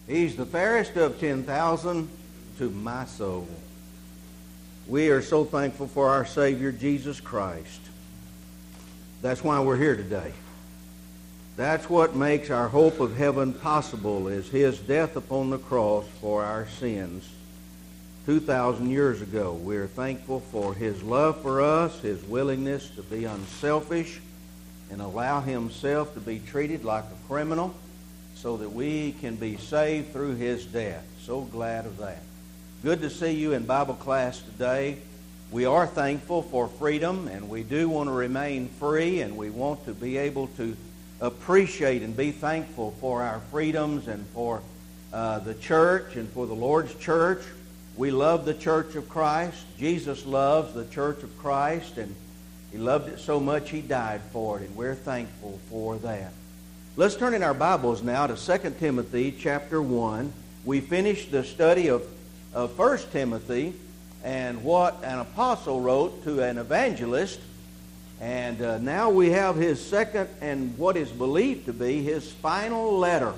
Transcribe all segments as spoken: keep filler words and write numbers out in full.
He's the fairest of ten thousand to my soul. We are so thankful for our Savior, Jesus Christ. That's why we're here today. That's what makes our hope of heaven possible, is His death upon the cross for our sins two thousand years ago. We're thankful for His love for us, His willingness to be unselfish and allow Himself to be treated like a criminal so that we can be saved through His death. So glad of that. Good to see you in Bible class today. We are thankful for freedom, and we do want to remain free, and we want to be able to appreciate and be thankful for our freedoms and for uh, the church and for the Lord's church. We love the church of Christ. Jesus loves the church of Christ, and He loved it so much He died for it, and we're thankful for that. Let's turn in our Bibles now to Second Timothy chapter one. We finished the study of, of First Timothy and what an apostle wrote to an evangelist. And uh, now we have his second and what is believed to be his final letter.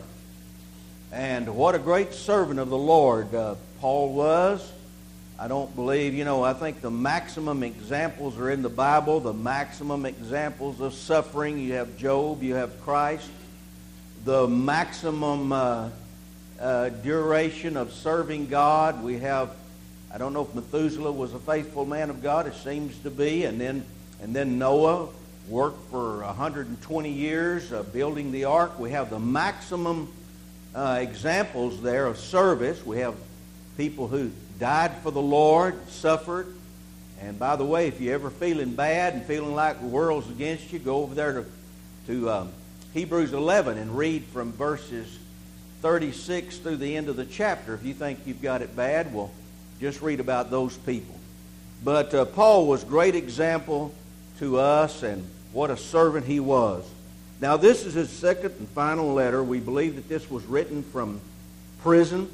And what a great servant of the Lord uh, Paul was. I don't believe, you know, I think the maximum examples are in the Bible, the maximum examples of suffering. You have Job, you have Christ. The maximum uh, uh, duration of serving God. We have, I don't know if Methuselah was a faithful man of God. It seems to be. And then and then Noah worked for one hundred twenty years uh, building the ark. We have the maximum uh, examples there of service. We have people who died for the Lord, suffered. And by the way, if you're ever feeling bad and feeling like the world's against you, go over there to, to um, Hebrews eleven and read from verses thirty-six through the end of the chapter. If you think you've got it bad, well, just read about those people. But uh, Paul was a great example to us, and what a servant he was. Now, this is his second and final letter. We believe that this was written from prison.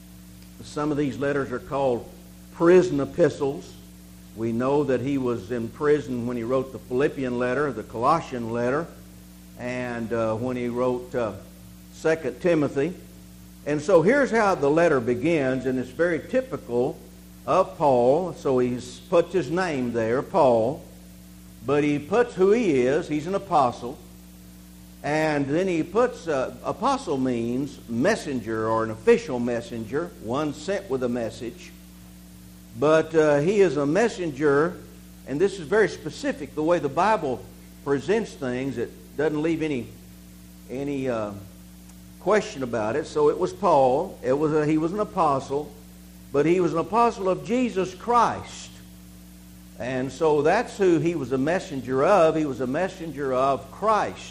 Some of these letters are called prison epistles. We know that he was in prison when he wrote the Philippian letter, the Colossian letter, and uh, when he wrote uh, Second Timothy. And so here's how the letter begins, and it's very typical of Paul. So he puts his name there, Paul, but he puts who he is. He's an apostle. And then he puts, uh, apostle means messenger or an official messenger, one sent with a message. But uh, he is a messenger, and this is very specific, the way the Bible presents things. It doesn't leave any any uh, question about it. So it was Paul. It was a, he was an apostle, but he was an apostle of Jesus Christ. And so that's who he was a messenger of. He was a messenger of Christ.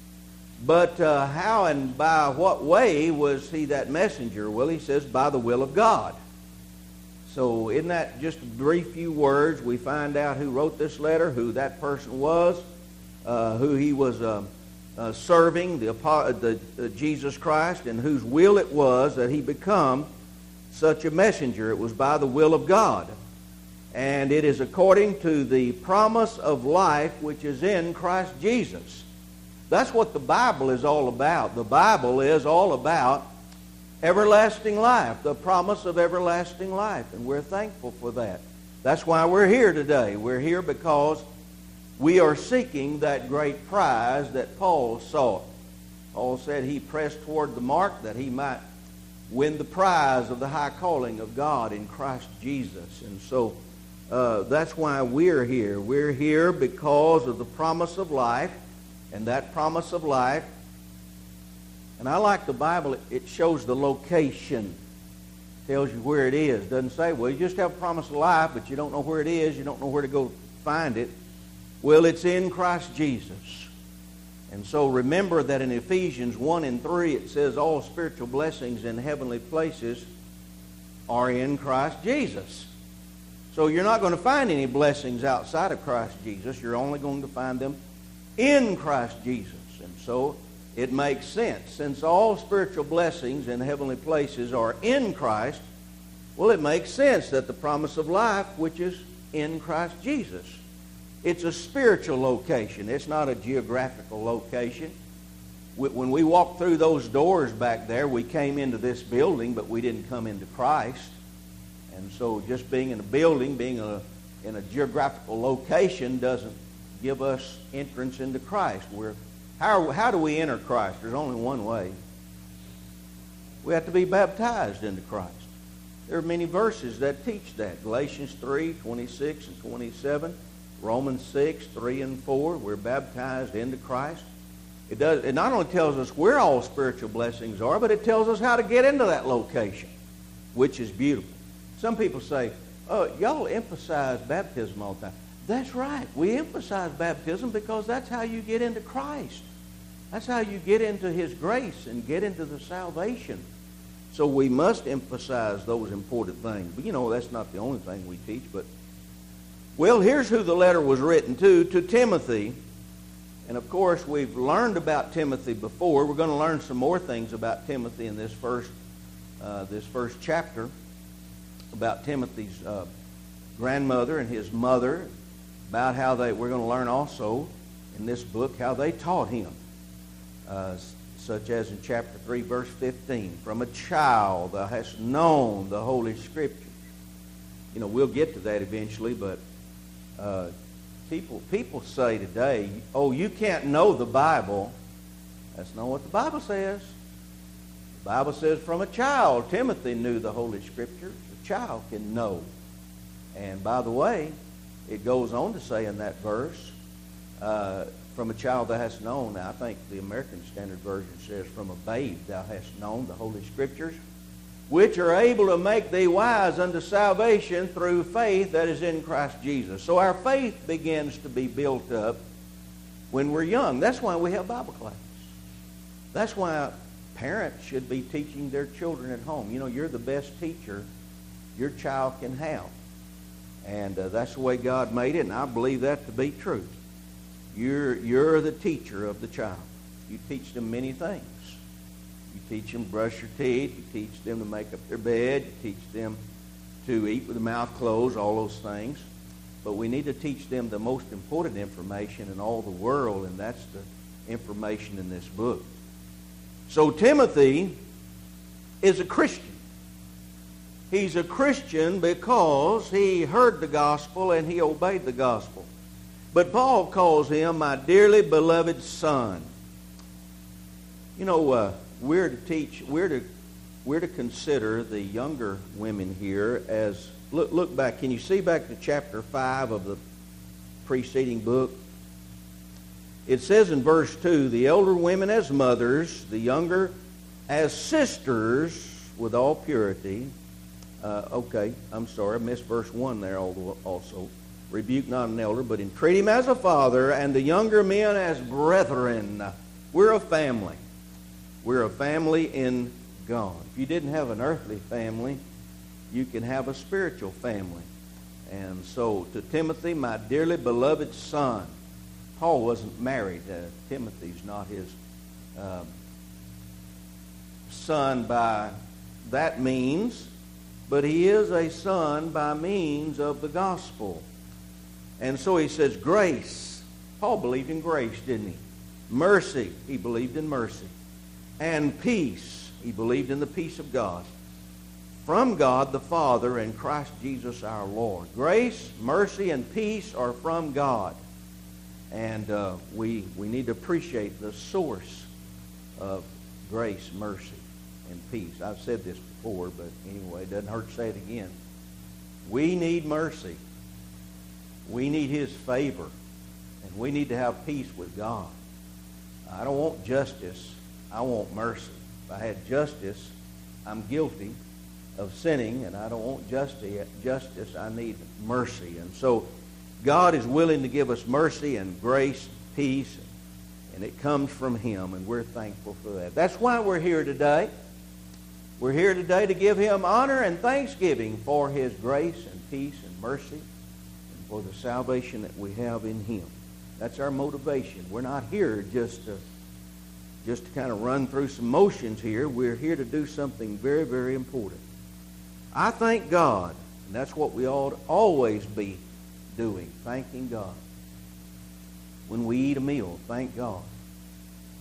But uh, how and by what way was he that messenger? Well, he says, by the will of God. So isn't that just a brief few words? We find out who wrote this letter, who that person was, uh, who he was uh, uh, serving, the, the uh, Jesus Christ, and whose will it was that he become such a messenger. It was by the will of God. And it is according to the promise of life which is in Christ Jesus. That's what the Bible is all about. The Bible is all about everlasting life, the promise of everlasting life, and we're thankful for that. That's why we're here today. We're here because we are seeking that great prize that Paul sought. Paul said he pressed toward the mark that he might win the prize of the high calling of God in Christ Jesus. And so uh, that's why we're here. We're here because of the promise of life, and that promise of life. And I like the Bible. It shows the location. Tells you where it is. Doesn't say, well, you just have a promise of life, but you don't know where it is. You don't know where to go find it. Well, it's in Christ Jesus. And so remember that in Ephesians one and three, it says all spiritual blessings in heavenly places are in Christ Jesus. So you're not going to find any blessings outside of Christ Jesus. You're only going to find them in Christ Jesus. And so it makes sense. Since all spiritual blessings in heavenly places are in Christ, well, it makes sense that the promise of life, which is in Christ Jesus. It's a spiritual location. It's not a geographical location. when we walked through those doors back there, we came into this building, but we didn't come into Christ. And so just being in a building, being a, in a geographical location doesn't give us entrance into Christ. We're, how, how do we enter Christ? There's only one way. We have to be baptized into Christ. There are many verses that teach that. Galatians three, twenty-six and twenty-seven. Romans six, three and four. We're baptized into Christ. It does. It not only tells us where all spiritual blessings are, but it tells us how to get into that location, which is beautiful. Some people say, oh, y'all emphasize baptism all the time. That's right. We emphasize baptism because that's how you get into Christ. That's how you get into His grace and get into the salvation. So we must emphasize those important things. But you know, that's not the only thing we teach. But well, here's who the letter was written to, to Timothy. And of course, we've learned about Timothy before. We're going to learn some more things about Timothy in this first, uh, this first chapter, about Timothy's uh, grandmother and his mother, about how they, we're going to learn also in this book how they taught him. Uh, such as in chapter three, verse fifteen, from a child thou hast known the Holy Scriptures. You know, we'll get to that eventually, but uh, people people say today, oh, you can't know the Bible. That's not what the Bible says. The Bible says from a child, Timothy knew the Holy Scriptures. A child can know. And by the way, it goes on to say in that verse, uh, from a child thou hast known. Now, I think the American Standard Version says, from a babe thou hast known the Holy Scriptures, which are able to make thee wise unto salvation through faith that is in Christ Jesus. So our faith begins to be built up when we're young. That's why we have Bible classes. That's why parents should be teaching their children at home. You know, you're the best teacher your child can have. And uh, that's the way God made it, and I believe that to be true. You're, you're the teacher of the child. You teach them many things. You teach them to brush your teeth. You teach them to make up their bed. You teach them to eat with the mouth closed, all those things. But we need to teach them the most important information in all the world, and that's the information in this book. So Timothy is a Christian. He's a Christian because he heard the gospel and he obeyed the gospel. But Paul calls him my dearly beloved son. You know, uh, we're to teach, we're to, we're to consider the younger women here as, look, look back, can you see back to chapter five of the preceding book? It says in verse two, the elder women as mothers, the younger as sisters with all purity. Uh, okay, I'm sorry, I missed verse one there also. Rebuke not an elder, but entreat him as a father, and the younger men as brethren. We're a family. We're a family in God. If you didn't have an earthly family, you can have a spiritual family. And so to Timothy, my dearly beloved son. Paul wasn't married. Uh, Timothy's not his uh, son by that means, but he is a son by means of the gospel. And so he says grace. Paul believed in grace, didn't he? Mercy. He believed in mercy. And peace. He believed in the peace of God. From God the Father and Christ Jesus our Lord. Grace, mercy, and peace are from God. And uh, we, we need to appreciate the source of grace, mercy, and peace. I've said this before, but anyway, it doesn't hurt to say it again. We need mercy. We need His favor. And we need to have peace with God. I don't want justice. I want mercy. If I had justice, I'm guilty of sinning, and I don't want justice. Justice, I need mercy. And so God is willing to give us mercy and grace and peace, and it comes from Him, and we're thankful for that. That's why we're here today. We're here today to give Him honor and thanksgiving for His grace and peace and mercy and for the salvation that we have in Him. That's our motivation. We're not here just to, just to kind of run through some motions here. We're here to do something very, very important. I thank God, and that's what we ought to always be doing, thanking God. When we eat a meal, thank God.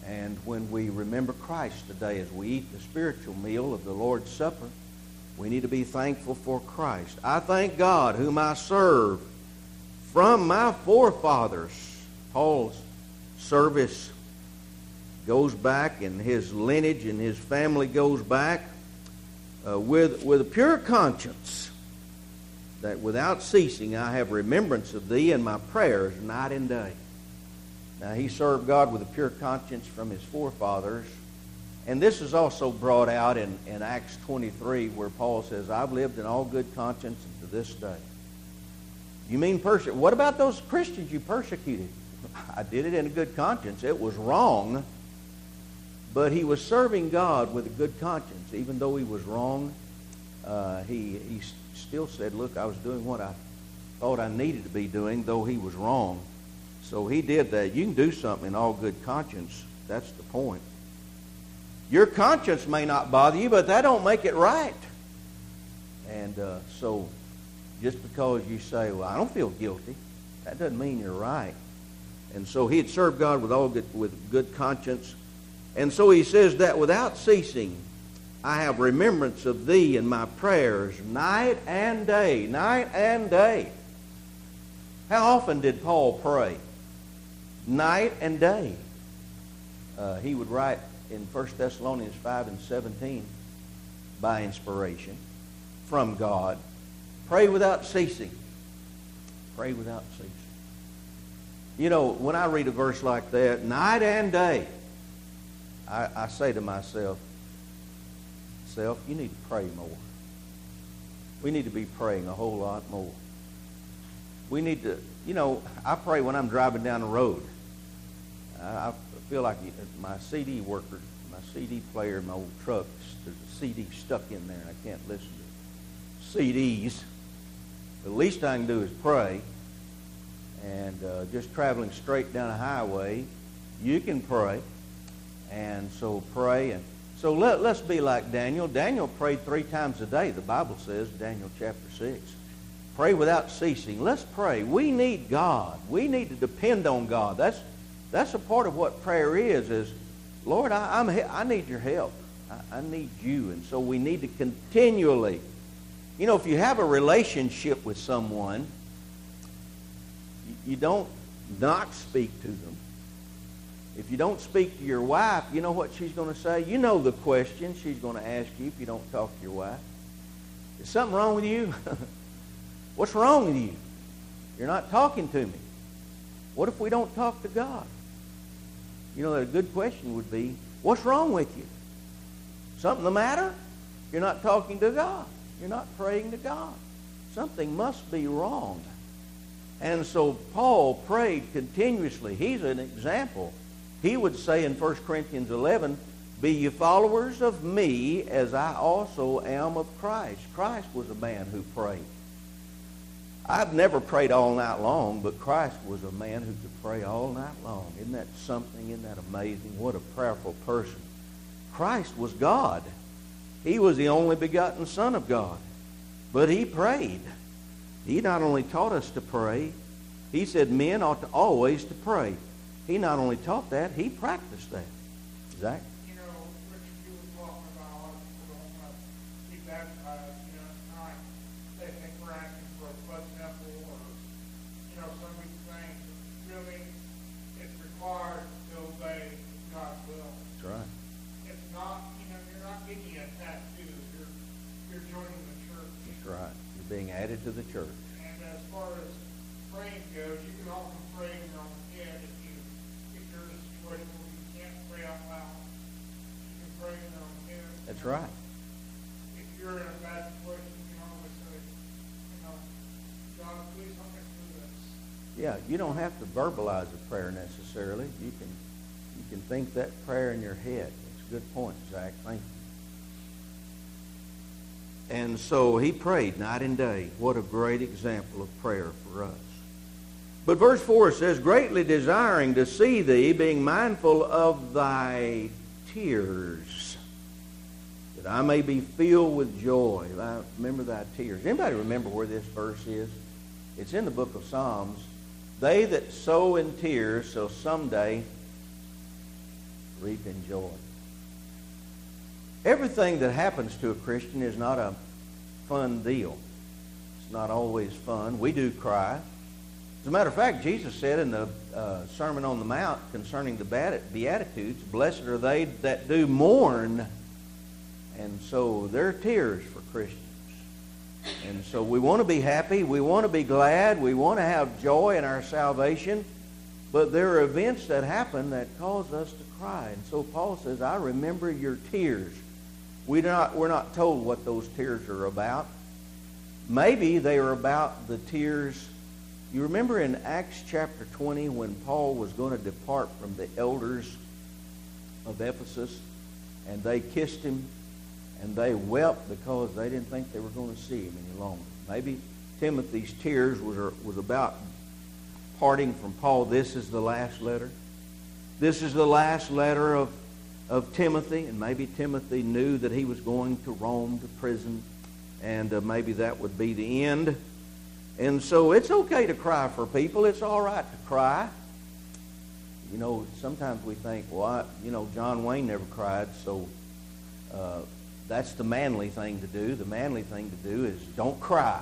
And when we remember Christ today as we eat the spiritual meal of the Lord's Supper, we need to be thankful for Christ. I thank God whom I serve from my forefathers. Paul's service goes back, and his lineage and his family goes back uh, with, with a pure conscience, that without ceasing I have remembrance of thee in my prayers night and day. Now, he served God with a pure conscience from his forefathers. And this is also brought out in, in Acts twenty-three, where Paul says, I've lived in all good conscience to this day. You mean perse- what about those Christians you persecuted? I did it in a good conscience. It was wrong. But he was serving God with a good conscience. Even though he was wrong, uh, he, he still said, look, I was doing what I thought I needed to be doing, though he was wrong. So he did that. You can do something in all good conscience. That's the point. Your conscience may not bother you, but that don't make it right. And uh, so just because you say, well, I don't feel guilty, that doesn't mean you're right. And so he had served God with all good, with good conscience. And so he says that without ceasing, I have remembrance of thee in my prayers night and day, night and day. How often did Paul pray? Night and day. Uh, he would write in First Thessalonians five and seventeen, by inspiration from God, pray without ceasing. Pray without ceasing. You know, when I read a verse like that, night and day, I, I say to myself, self, you need to pray more. We need to be praying a whole lot more. We need to, you know, I pray when I'm driving down the road. I feel like my C D worker, my C D player in my old truck, there's a C D stuck in there and I can't listen to C Ds. The least I can do is pray. And uh, just traveling straight down a highway, you can pray. And so pray. And so let, let's be like Daniel. Daniel prayed three times a day, the Bible says, Daniel chapter six. Pray without ceasing. Let's pray. We need God. We need to depend on God. That's That's a part of what prayer is, is, Lord, I, I'm, I need your help. I, I need you. And so we need to continually, you know, if you have a relationship with someone, you, you don't not speak to them. If you don't speak to your wife, you know what she's going to say? You know the question she's going to ask you if you don't talk to your wife. Is something wrong with you? What's wrong with you? You're not talking to me. What if we don't talk to God? You know, a good question would be, what's wrong with you? Something the matter? You're not talking to God. You're not praying to God. Something must be wrong. And so Paul prayed continuously. He's an example. He would say in First Corinthians eleven, be ye followers of me as I also am of Christ. Christ was a man who prayed. I've never prayed all night long, but Christ was a man who could pray all night long. Isn't that something? Isn't that amazing? What a prayerful person. Christ was God. He was the only begotten Son of God. But he prayed. He not only taught us to pray, he said men ought to always to pray. He not only taught that, he practiced that. Zach? You know, Richard, you were talking about a lot of people don't want to be baptized. You know, it's not, they think we're asking for a blood sample or, you know, some of these things. Really, it's required to obey God's will. That's right. It's not, you know, you're not getting a tattoo. You're, you're joining the church. That's right. You're being added to the church. And as far as praying goes, you can often pray in your own head if you if you're in a situation where you can't pray out loud. You can pray in your own head. That's right. If you're in a bad situation, you can always say, you know, God, please help me through this. Yeah, you don't have to verbalize a prayer necessarily. You can you can think that prayer in your head. It's a good point, Zach. Thank you. And so he prayed night and day. What a great example of prayer for us. But verse four says, greatly desiring to see thee, being mindful of thy tears, that I may be filled with joy. I remember thy tears. Anybody remember where this verse is? It's in the book of Psalms. They that sow in tears shall someday reaping joy. Everything that happens to a Christian is not a fun deal. It's not always fun. We do cry. As a matter of fact, Jesus said in the uh, Sermon on the Mount concerning the Beatitudes, blessed are they that do mourn. And so there are tears for Christians. And so we want to be happy. We want to be glad. We want to have joy in our salvation. But there are events that happen that cause us to cry. And so Paul says, I remember your tears. We not, we're not told what those tears are about. Maybe they are about the tears. You remember in Acts chapter twenty when Paul was going to depart from the elders of Ephesus, and they kissed him, and they wept because they didn't think they were going to see him any longer. Maybe Timothy's tears was, was about parting from Paul. This is the last letter. This is the last letter of, of Timothy, and maybe Timothy knew that he was going to Rome, to prison, and uh, maybe that would be the end. And so it's okay to cry for people. It's all right to cry. You know, sometimes we think, well, I, you know, John Wayne never cried, so uh, that's the manly thing to do. The manly thing to do is don't cry.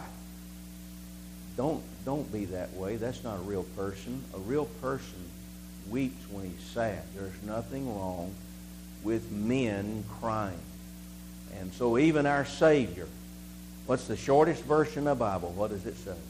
Don't, don't be that way. That's not a real person. A real person weeps when he's sad. There's nothing wrong with men crying. And so even our Savior, what's the shortest verse in the Bible? What does it say?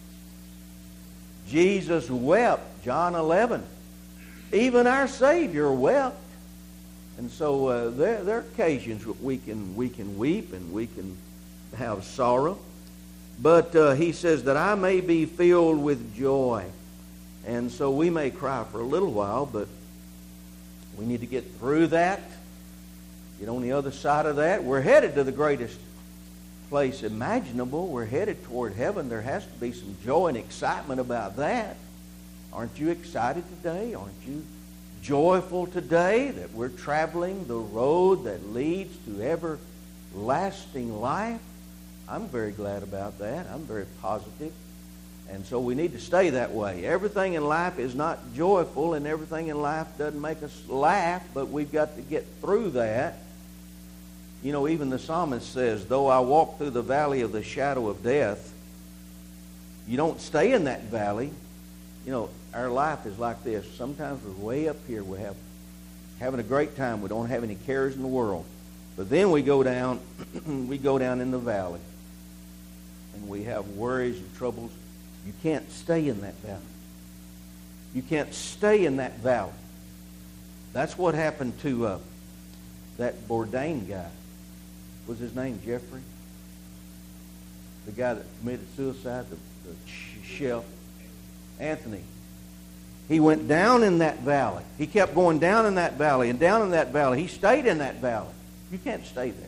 Jesus wept, John eleven. Even our Savior wept. And so uh, there, there are occasions we can, we can weep and we can have sorrow. But uh, he says that I may be filled with joy. And so we may cry for a little while, but we need to get through that. Get on the other side of that. We're headed to the greatest place imaginable. We're headed toward heaven. There has to be some joy and excitement about that. Aren't you excited today? Aren't you joyful today that we're traveling the road that leads to everlasting life? I'm very glad about that. I'm very positive. And so we need to stay that way. Everything in life is not joyful, and everything in life doesn't make us laugh, but we've got to get through that. You know, even the psalmist says, though I walk through the valley of the shadow of death, you don't stay in that valley. You know, our life is like this. Sometimes we're way up here. We have having a great time. We don't have any cares in the world. But then we go down, we go down in the valley, and we have worries and troubles. You can't stay in that valley. You can't stay in that valley. That's what happened to uh, that Bourdain guy. What was his name? Jeffrey? The guy that committed suicide, the, the chef. Anthony. He went down in that valley. He kept going down in that valley and down in that valley. He stayed in that valley. You can't stay there.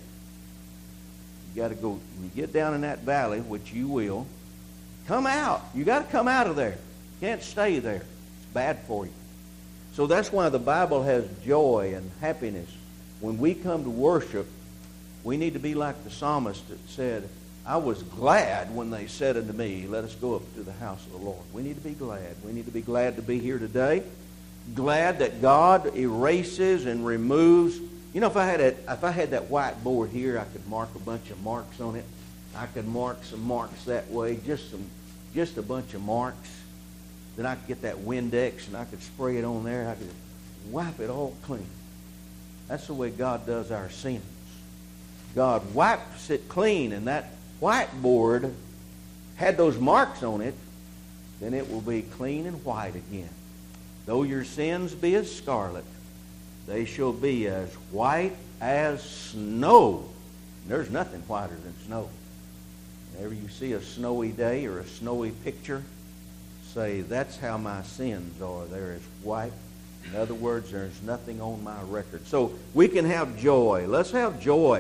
You got to go, when you get down in that valley, which you will, come out. You got to come out of there. You can't stay there. It's bad for you. So that's why the Bible has joy and happiness. When we come to worship, we need to be like the psalmist that said, I was glad when they said unto me, let us go up to the house of the Lord. We need to be glad. We need to be glad to be here today. Glad that God erases and removes. You know, if I had a, if I had that whiteboard here, I could mark a bunch of marks on it. I could mark some marks that way, just some, just a bunch of marks. Then I could get that Windex and I could spray it on there. I could wipe it all clean. That's the way God does our sins. God wipes it clean, and that whiteboard had those marks on it, then it will be clean and white again. Though your sins be as scarlet, they shall be as white as snow. And there's nothing whiter than snow. Whenever you see a snowy day or a snowy picture, say, that's how my sins are. They're as white. In other words, there's nothing on my record. So we can have joy. Let's have joy.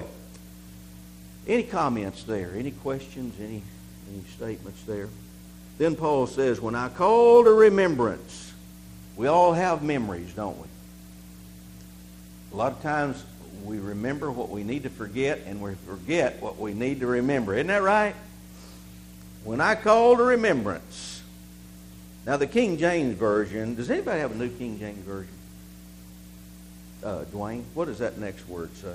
Any comments there? Any questions? Any, any statements there? Then Paul says, when I call to remembrance, we all have memories, don't we? A lot of times we remember what we need to forget, and we forget what we need to remember. Isn't that right? When I call to remembrance. Now the King James Version, does anybody have a New King James Version? uh, Dwayne? What does that next word say?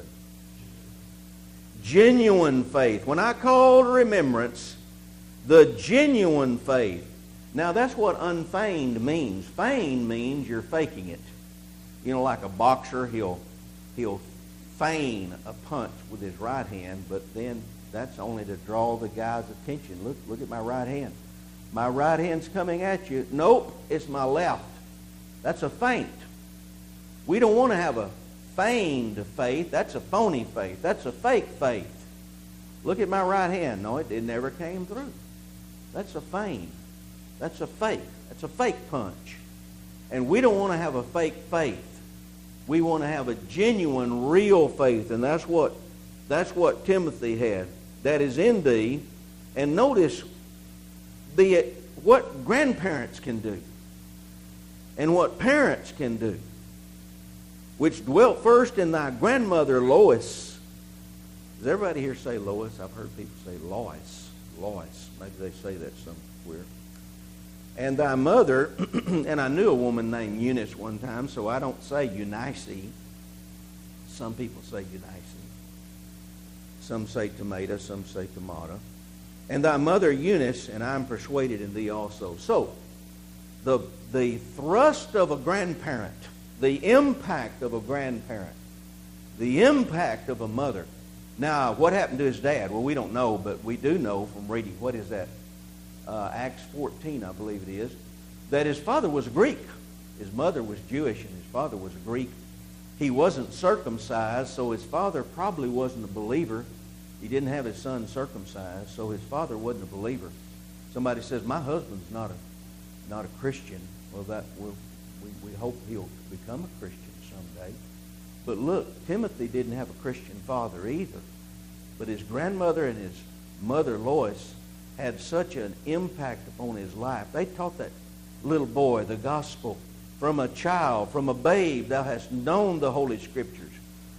Genuine faith. When I call to remembrance the genuine faith. Now that's what unfeigned means. Feigned means you're faking it. You know, like a boxer, he'll he'll feign a punch with his right hand, but then that's only to draw the guy's attention. Look, look at my right hand. My right hand's coming at you. Nope, it's my left. That's a feint. We don't want to have a feigned faith. That's a phony faith. That's a fake faith. Look at my right hand. No, it, it never came through. That's a feint. That's a fake. That's a fake punch. And we don't want to have a fake faith. We want to have a genuine, real faith. And that's what, that's what Timothy had. That is in thee. And notice the, what grandparents can do. And what parents can do. Which dwelt first in thy grandmother Lois. Does everybody here say Lois? I've heard people say Lois. Lois. Maybe they say that somewhere. And thy mother, and I knew a woman named Eunice one time, so I don't say Eunice. Some people say Eunice. Some say tomato, some say tomato. And thy mother Eunice, and I'm persuaded in thee also. So, the, the thrust of a grandparent, the impact of a grandparent, the impact of a mother. Now, what happened to his dad? Well, we don't know, but we do know from reading, what is that? Uh, Acts fourteen, I believe it is, that his father was a Greek. His mother was Jewish and his father was a Greek. He wasn't circumcised, so his father probably wasn't a believer. He didn't have his son circumcised, so his father wasn't a believer. Somebody says, my husband's not a not a Christian. Well, that will we, we hope he'll become a Christian someday. But look, Timothy didn't have a Christian father either. But his grandmother and his mother Lois had such an impact upon his life. They taught that little boy the gospel from a child, from a babe. Thou hast known the Holy Scriptures.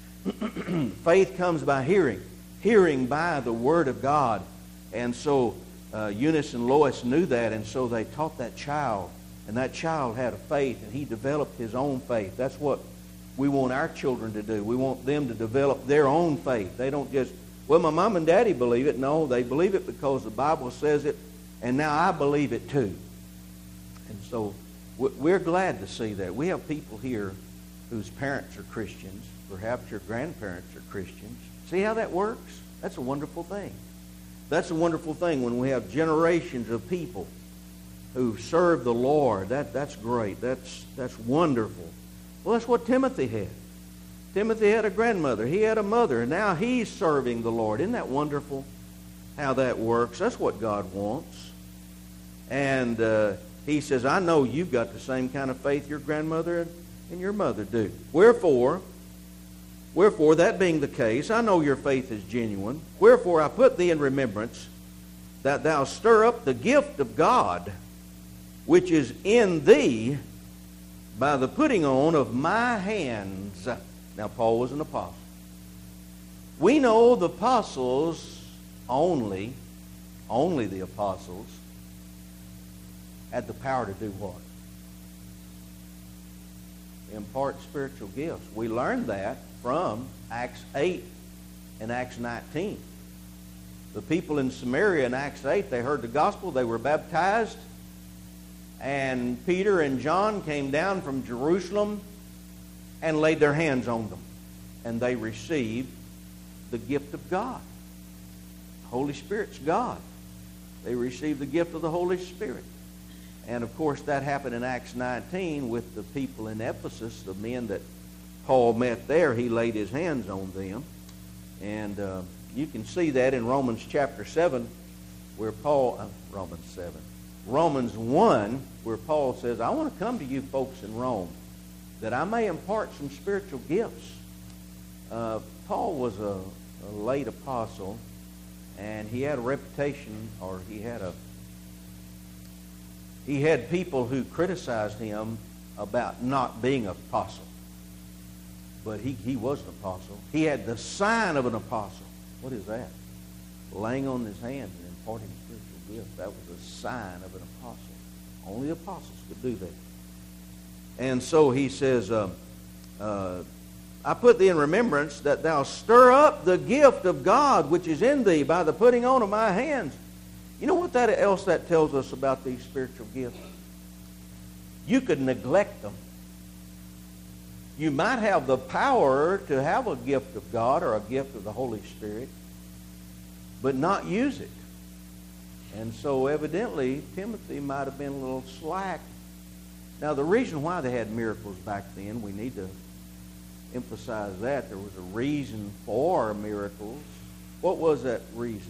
Faith comes by hearing, hearing by the Word of God. And so uh, Eunice and Lois knew that, and so they taught that child. And that child had a faith, and he developed his own faith. That's what we want our children to do. We want them to develop their own faith. They don't just, well, my mom and daddy believe it. No, they believe it because the Bible says it, and now I believe it too. And so we're glad to see that. We have people here whose parents are Christians. Perhaps your grandparents are Christians. See how that works? That's a wonderful thing. That's a wonderful thing when we have generations of people who serve the Lord. That, that's great. That's, that's wonderful. Well, that's what Timothy had. Timothy had a grandmother. He had a mother. And now he's serving the Lord. Isn't that wonderful how that works? That's what God wants. And uh, he says, I know you've got the same kind of faith your grandmother and your mother do. Wherefore, wherefore, that being the case, I know your faith is genuine. Wherefore, I put thee in remembrance that thou stir up the gift of God which is in thee by the putting on of my hands. Now, Paul was an apostle. We know the apostles only, only the apostles, had the power to do what? Impart spiritual gifts. We learned that from Acts eight and Acts nineteen. The people in Samaria in Acts eight, they heard the gospel, they were baptized, and Peter and John came down from Jerusalem and laid their hands on them. And they received the gift of God. The Holy Spirit's God. They received the gift of the Holy Spirit. And of course that happened in Acts nineteen with the people in Ephesus, the men that Paul met there. He laid his hands on them. And uh, you can see that in Romans chapter seven, where Paul, uh, Romans seven, Romans one, where Paul says, I want to come to you folks in Rome, that I may impart some spiritual gifts. Uh, Paul was a, a late apostle, and he had a reputation, or he had a he had people who criticized him about not being an apostle. But he, he was an apostle. He had the sign of an apostle. What is that? Laying on his hands and imparting spiritual gifts. That was a sign of an apostle. Only apostles could do that. And so he says, uh, uh, I put thee in remembrance that thou stir up the gift of God which is in thee by the putting on of my hands. You know what that else that tells us about these spiritual gifts? You could neglect them. You might have the power to have a gift of God or a gift of the Holy Spirit, but not use it. And so evidently, Timothy might have been a little slack. Now, the reason why they had miracles back then, we need to emphasize that. There was a reason for miracles. What was that reason?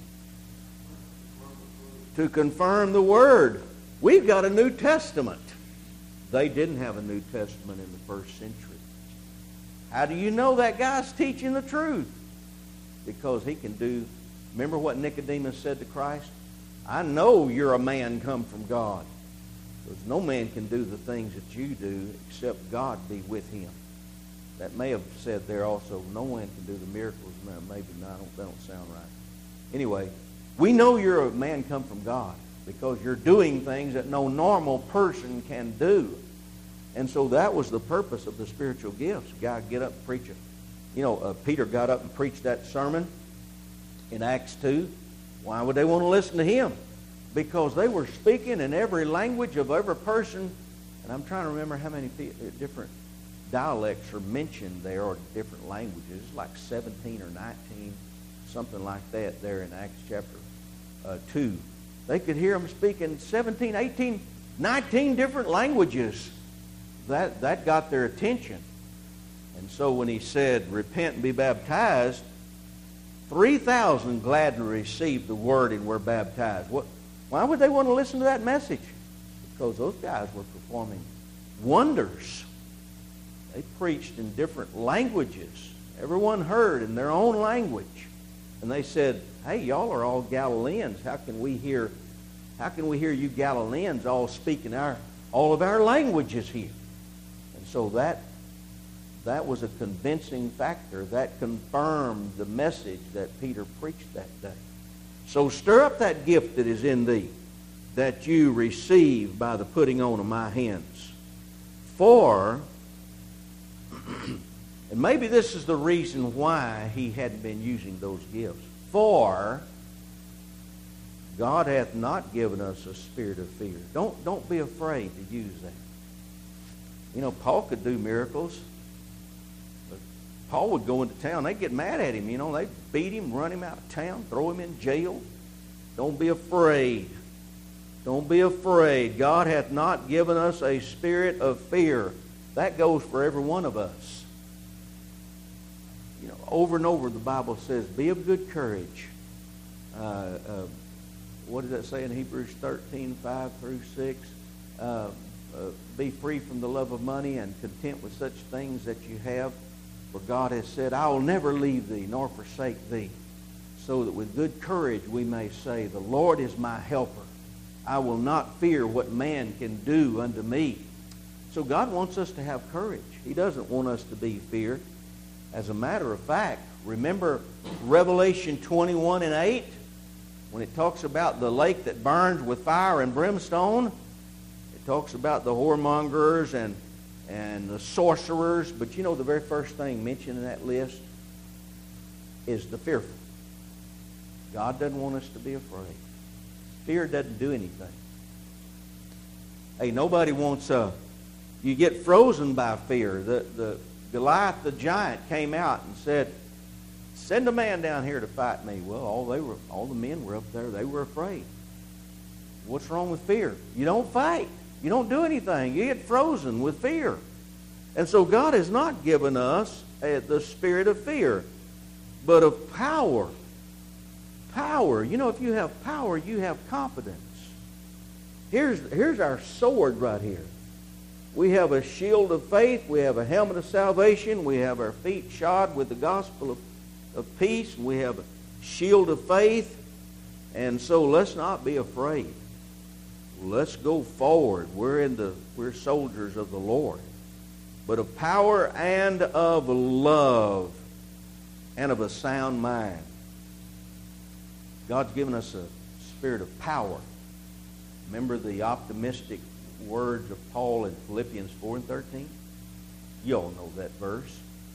To confirm the Word. We've got a New Testament. They didn't have a New Testament in the first century. How do you know that guy's teaching the truth? Because he can do... Remember what Nicodemus said to Christ? I know you're a man come from God. Because no man can do the things that you do except God be with him. That may have said there also, no one can do the miracles. No, maybe not. That don't sound right. Anyway, we know you're a man come from God because you're doing things that no normal person can do. And so that was the purpose of the spiritual gifts. A guy get up and preach it. You know, uh, Peter got up and preached that sermon in Acts two. Why would they want to listen to him? Because they were speaking in every language of every person. And I'm trying to remember how many different dialects are mentioned there, or different languages, like seventeen or nineteen, something like that there in Acts chapter uh, two. They could hear them speaking seventeen, eighteen, nineteen different languages. That, that got their attention. And so when he said, repent and be baptized, three thousand gladly received the word and were baptized. What, why would they want to listen to that message? Because those guys were performing wonders. They preached in different languages. Everyone heard in their own language. And they said, hey, y'all are all Galileans. How can we hear, how can we hear you Galileans all speaking our, all of our languages here? And so that, that was a convincing factor. That confirmed the message that Peter preached that day. So stir up that gift that is in thee, that you receive by the putting on of my hands. For, and maybe this is the reason why he hadn't been using those gifts. For God hath not given us a spirit of fear. Don't, don't be afraid to use that. You know, Paul could do miracles. But Paul would go into town. They'd get mad at him. You know, they'd beat him, run him out of town, throw him in jail. Don't be afraid. Don't be afraid. God hath not given us a spirit of fear. That goes for every one of us. You know, over and over the Bible says, be of good courage. Uh, uh, what does that say in Hebrews thirteen, five through six? Uh, uh, be free from the love of money and content with such things that you have. For God has said, I will never leave thee nor forsake thee. So that with good courage we may say, the Lord is my helper. I will not fear what man can do unto me. So God wants us to have courage. He doesn't want us to be feared. As a matter of fact, remember Revelation twenty-one and eight? When it talks about the lake that burns with fire and brimstone, it talks about the whoremongers and, and the sorcerers. But you know the very first thing mentioned in that list is the fearful. God doesn't want us to be afraid. Fear doesn't do anything. Hey, nobody wants... Uh, you get frozen by fear. The, the Goliath the giant came out and said, send a man down here to fight me. Well, all they were, all the men were up there. They were afraid. What's wrong with fear? You don't fight. You don't do anything. You get frozen with fear. And so God has not given us uh, the spirit of fear, but of power. Power. You know, if you have power, you have confidence. Here's, here's our sword right here. We have a shield of faith. We have a helmet of salvation. We have our feet shod with the gospel of, of peace. We have a shield of faith. And so let's not be afraid. Let's go forward. We're in the we're soldiers of the Lord. But of power and of love and of a sound mind. God's given us a spirit of power. Remember the optimistic words of Paul in Philippians four and thirteen? You all know that verse.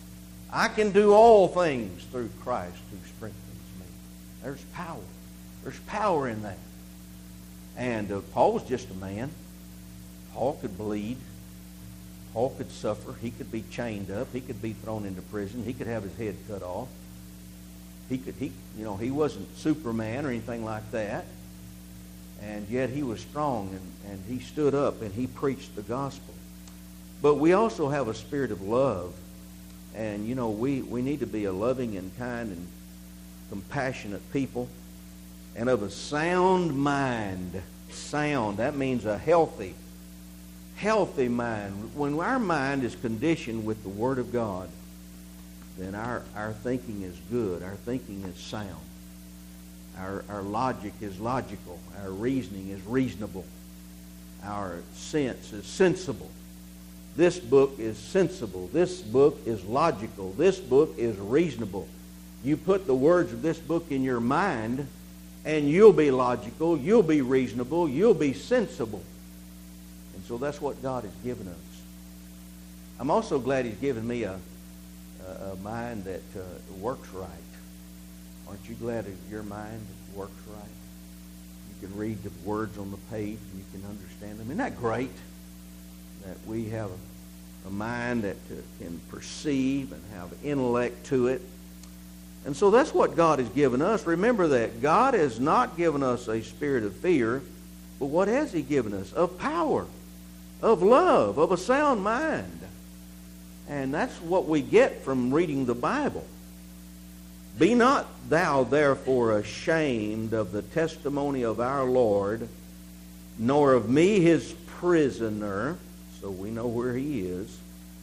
I can do all things through Christ who strengthens me. There's power. There's power in that. And uh, Paul was just a man. Paul could bleed. Paul could suffer. He could be chained up. He could be thrown into prison. He could have his head cut off. He could, he, you know, he wasn't Superman or anything like that. And yet he was strong, and, and he stood up and he preached the gospel. But we also have a spirit of love. And, you know, we, we need to be a loving and kind and compassionate people. And of a sound mind. Sound, that means a healthy, healthy mind. When our mind is conditioned with the Word of God, then our, our thinking is good. Our thinking is sound. Our, our logic is logical. Our reasoning is reasonable. Our sense is sensible. This book is sensible. This book is logical. This book is reasonable. You put the words of this book in your mind, and you'll be logical, you'll be reasonable, you'll be sensible. And so that's what God has given us. I'm also glad He's given me a, a, a mind that uh, works right. Aren't you glad that your mind works right? You can read the words on the page and you can understand them. Isn't that great? That we have a, a mind that uh, can perceive and have intellect to it. And so that's what God has given us. Remember that God has not given us a spirit of fear, but what has He given us? Of power, of love, of a sound mind. And that's what we get from reading the Bible. Be not thou therefore ashamed of the testimony of our Lord, nor of me his prisoner, so we know where he is,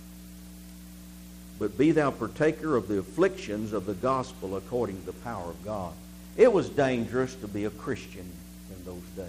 but be thou partaker of the afflictions of the gospel according to the power of God. It was dangerous to be a Christian in those days.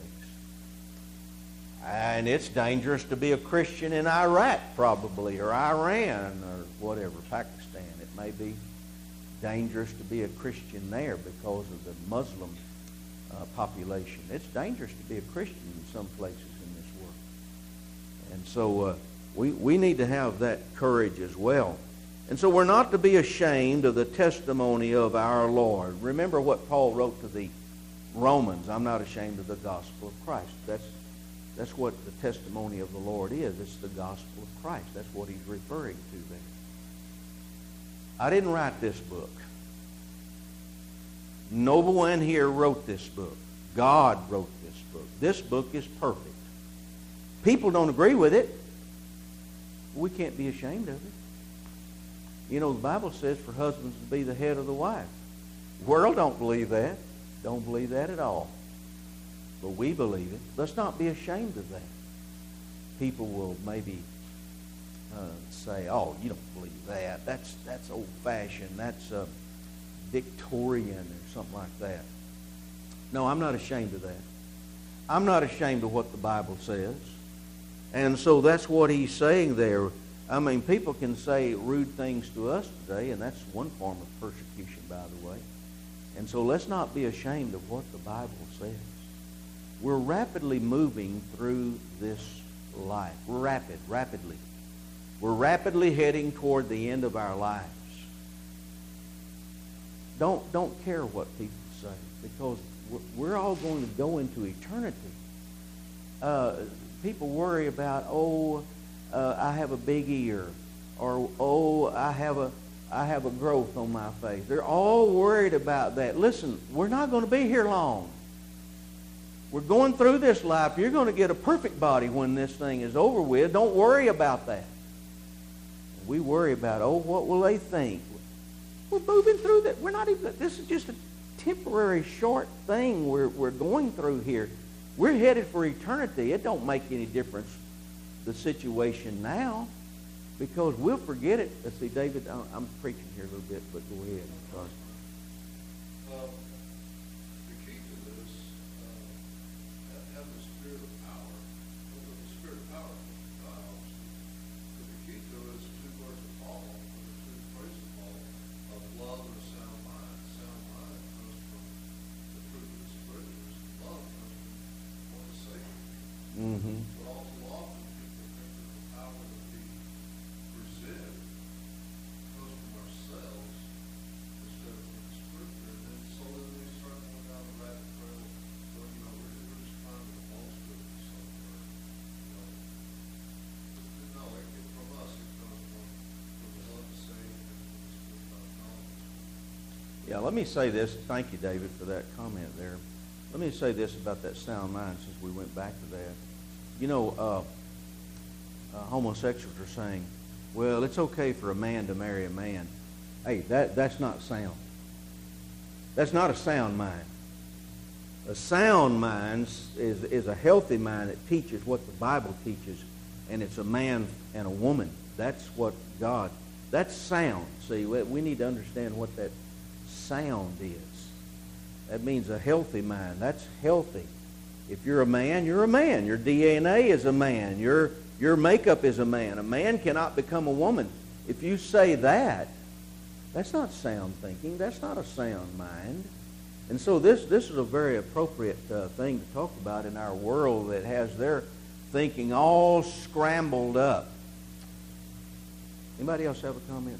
And it's dangerous to be a Christian in Iraq, probably, or Iran, or whatever, Pakistan. It may be dangerous to be a Christian there because of the Muslim uh, population. It's dangerous to be a Christian in some places in this world. And so uh, we, we need to have that courage as well. And so we're not to be ashamed of the testimony of our Lord. Remember what Paul wrote to the Romans. I'm not ashamed of the gospel of Christ. That's, that's what the testimony of the Lord is. It's the gospel of Christ. That's what he's referring to there. I didn't write this book. No one here wrote this book. God wrote this book. This book is perfect. People don't agree with it. We can't be ashamed of it. You know, the Bible says for husbands to be the head of the wife. The world don't believe that. Don't believe that at all. But we believe it. Let's not be ashamed of that. People will maybe uh, say, oh, you don't believe that. That's, that's old-fashioned. That's uh, Victorian or something like that. No, I'm not ashamed of that. I'm not ashamed of what the Bible says. And so that's what he's saying there. I mean, people can say rude things to us today, and that's one form of persecution, by the way. And so let's not be ashamed of what the Bible says. We're rapidly moving through this life. We're rapid, rapidly. We're rapidly heading toward the end of our lives. Don't, don't care what people say, because we're all going to go into eternity. Uh, people worry about, oh, uh, I have a big ear, or oh, I have a I have a growth on my face. They're all worried about that. Listen, we're not going to be here long. We're going through this life. You're going to get a perfect body when this thing is over with. Don't worry about that. We worry about, oh, what will they think? We're moving through that. We're not even, this is just a temporary short thing we're, we're going through here. We're headed for eternity. It don't make any difference, the situation now, because we'll forget it. Let's see, David, I'm preaching here a little bit, but go ahead. I'm sorry. Well, the key to this, uh, have the spirit of power. Well, the spirit of power is God, obviously. But the key to it is two words of Paul, or the two phrases of Paul, of love and a sound mind. Sound mind comes from the fruit of the Spirit. Love comes from what is sacred. Mm-hmm. But all too often, people think that the power that we present comes from ourselves. Yeah, let me say this. Thank you, David, for that comment there. Let me say this about that sound mind since we went back to that. You know, uh, uh, homosexuals are saying, well, it's okay for a man to marry a man. Hey, that, that's not sound. That's not a sound mind. A sound mind is, is a healthy mind that teaches what the Bible teaches, and it's a man and a woman. That's what God, that's sound. See, we need to understand what that sound is. That means a healthy mind. That's healthy. If you're a man, you're a man. Your D N A is a man. Your, your makeup is a man. A man cannot become a woman. If you say that, that's not sound thinking. That's not a sound mind. And so this, this is a very appropriate uh, thing to talk about in our world that has their thinking all scrambled up. Anybody else have a comment?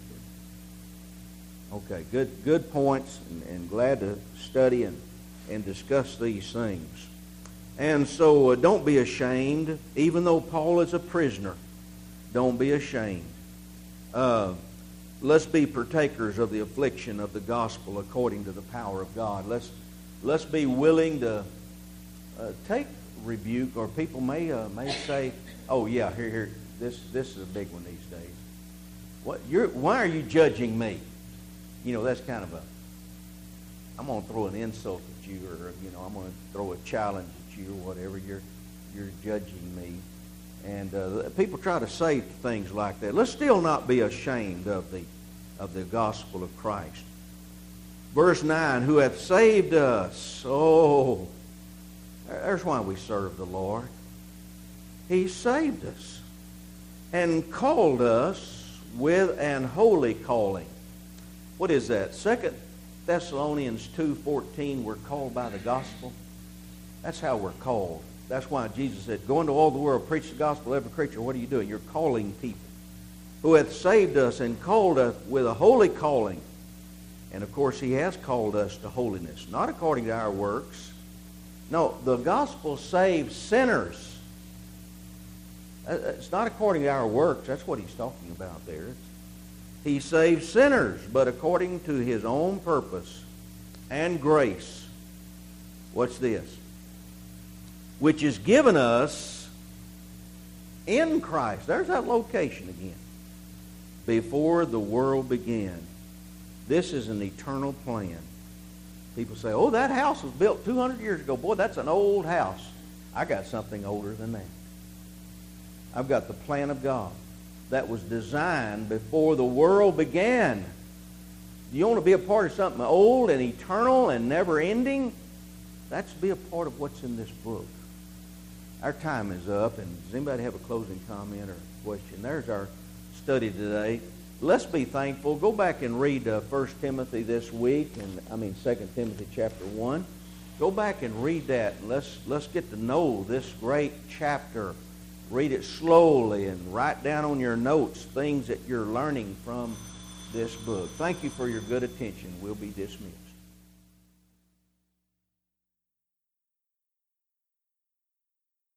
Okay, good good points, and, and glad to study and, and discuss these things. And so uh, don't be ashamed, even though Paul is a prisoner. Don't be ashamed. Uh, let's be partakers of the affliction of the gospel according to the power of God. Let's let's be willing to uh, take rebuke, or people may uh, may say, "Oh yeah, here here this this is a big one these days. What you're why are you judging me?" You know, that's kind of a, I'm going to throw an insult at you, or, you know, I'm going to throw a challenge at you, or whatever. You're, you're judging me. And uh, people try to say things like that. Let's still not be ashamed of the, of the gospel of Christ. Verse nine, who hath saved us. Oh, there's why we serve the Lord. He saved us and called us with an holy calling. What is that? Second Thessalonians two fourteen, we're called by the gospel. That's how we're called. That's why Jesus said, go into all the world, preach the gospel to every creature. What are you doing? You're calling people. Who hath saved us and called us with a holy calling. And of course, he has called us to holiness, not according to our works. No, the gospel saves sinners. It's not according to our works. That's what he's talking about there. It's He saves sinners, but according to his own purpose and grace. What's this? Which is given us in Christ. There's that location again. Before the world began. This is an eternal plan. People say, oh, that house was built two hundred years ago. Boy, that's an old house. I got something older than that. I've got the plan of God that was designed before the world began. You want to be a part of something old and eternal and never-ending? That's be a part of what's in this book. Our time is up, and does anybody have a closing comment or question? There's our study today. Let's be thankful. Go back and read uh, First Timothy this week, and I mean Second Timothy chapter one. Go back and read that, and let's let's get to know this great chapter. Read it slowly and write down on your notes things that you're learning from this book. Thank you for your good attention. We'll be dismissed.